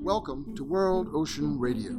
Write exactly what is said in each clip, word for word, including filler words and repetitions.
Welcome to World Ocean Radio.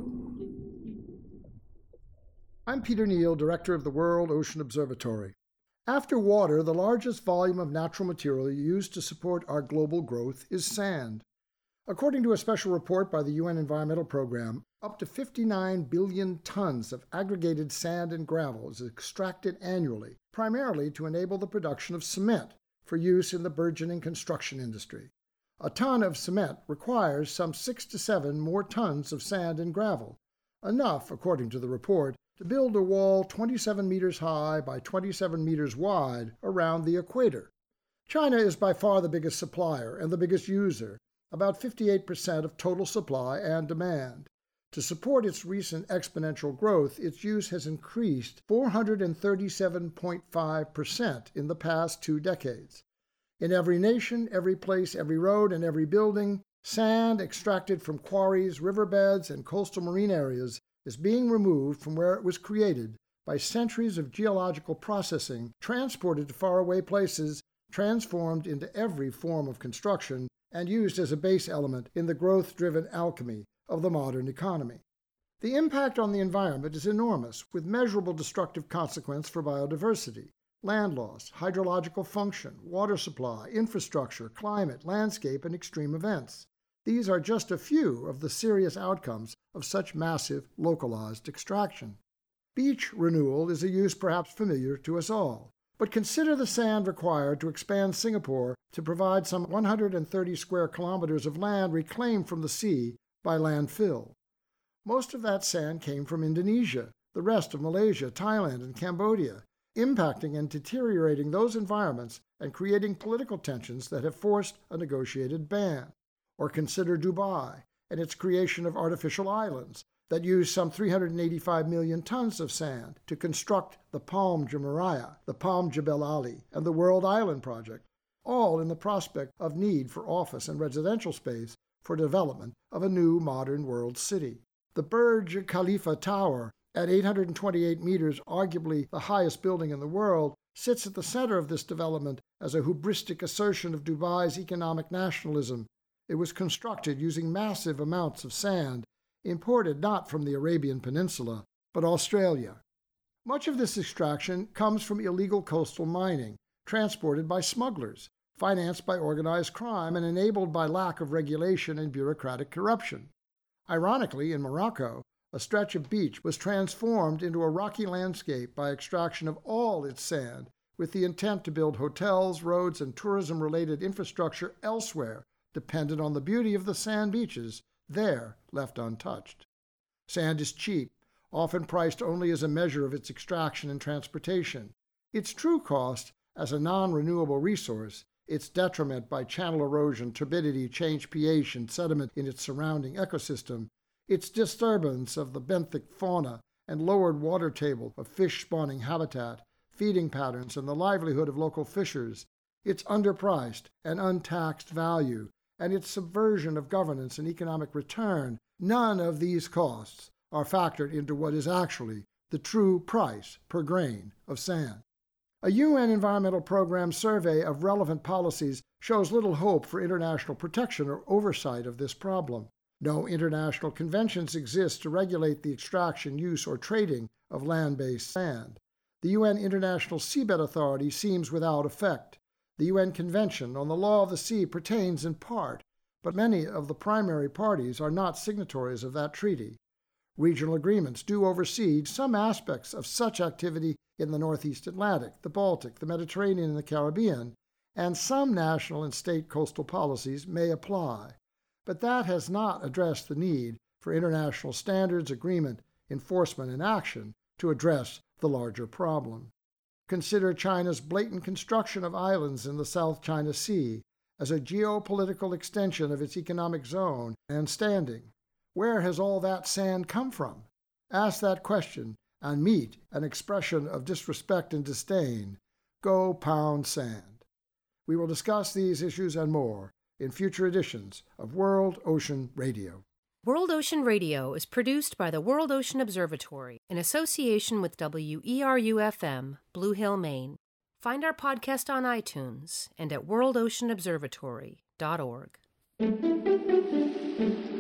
I'm Peter Neal, Director of the World Ocean Observatory. After water, the largest volume of natural material used to support our global growth is sand. According to a special report by the U N Environmental Program, up to fifty-nine billion tons of aggregated sand and gravel is extracted annually, primarily to enable the production of cement for use in the burgeoning construction industry. A ton of cement requires some six to seven more tons of sand and gravel, enough, according to the report, to build a wall twenty-seven meters high by twenty-seven meters wide around the equator. China is by far the biggest supplier and the biggest user, about fifty-eight percent of total supply and demand. To support its recent exponential growth, its use has increased four hundred thirty-seven point five percent in the past two decades. In every nation, every place, every road, and every building, sand extracted from quarries, riverbeds, and coastal marine areas is being removed from where it was created by centuries of geological processing, transported to faraway places, transformed into every form of construction, and used as a base element in the growth-driven alchemy of the modern economy. The impact on the environment is enormous, with measurable destructive consequence for biodiversity, land loss, hydrological function, water supply, infrastructure, climate, landscape, and extreme events. These are just a few of the serious outcomes of such massive, localized extraction. Beach renewal is a use perhaps familiar to us all, but consider the sand required to expand Singapore to provide some one hundred thirty square kilometers of land reclaimed from the sea by landfill. Most of that sand came from Indonesia, the rest of Malaysia, Thailand, and Cambodia, impacting and deteriorating those environments and creating political tensions that have forced a negotiated ban. Or consider Dubai and its creation of artificial islands that use some three hundred eighty-five million tons of sand to construct the Palm Jumeirah, the Palm Jebel Ali, and the World Island Project, all in the prospect of need for office and residential space for development of a new modern world city. The Burj Khalifa Tower, at eight hundred twenty-eight meters, arguably the highest building in the world, sits at the center of this development as a hubristic assertion of Dubai's economic nationalism. It was constructed using massive amounts of sand, imported not from the Arabian Peninsula, but Australia. Much of this extraction comes from illegal coastal mining, transported by smugglers, financed by organized crime, and enabled by lack of regulation and bureaucratic corruption. Ironically, in Morocco, a stretch of beach was transformed into a rocky landscape by extraction of all its sand, with the intent to build hotels, roads, and tourism-related infrastructure elsewhere, dependent on the beauty of the sand beaches, there left untouched. Sand is cheap, often priced only as a measure of its extraction and transportation. Its true cost, as a non-renewable resource, its detriment by channel erosion, turbidity, changed pH, and sediment in its surrounding ecosystem, its disturbance of the benthic fauna and lowered water table of fish-spawning habitat, feeding patterns, and the livelihood of local fishers, its underpriced and untaxed value, and its subversion of governance and economic return, none of these costs are factored into what is actually the true price per grain of sand. A U N Environmental Program survey of relevant policies shows little hope for international protection or oversight of this problem. No international conventions exist to regulate the extraction, use, or trading of land-based sand. The U N International Seabed Authority seems without effect. The U N Convention on the Law of the Sea pertains in part, but many of the primary parties are not signatories of that treaty. Regional agreements do oversee some aspects of such activity in the Northeast Atlantic, the Baltic, the Mediterranean, and the Caribbean, and some national and state coastal policies may apply. But that has not addressed the need for international standards, agreement, enforcement, and action to address the larger problem. Consider China's blatant construction of islands in the South China Sea as a geopolitical extension of its economic zone and standing. Where has all that sand come from? Ask that question and meet an expression of disrespect and disdain. Go pound sand. We will discuss these issues and more in future editions of World Ocean Radio. World Ocean Radio is produced by the World Ocean Observatory in association with W E R U F M, Blue Hill, Maine. Find our podcast on iTunes and at world ocean observatory dot org.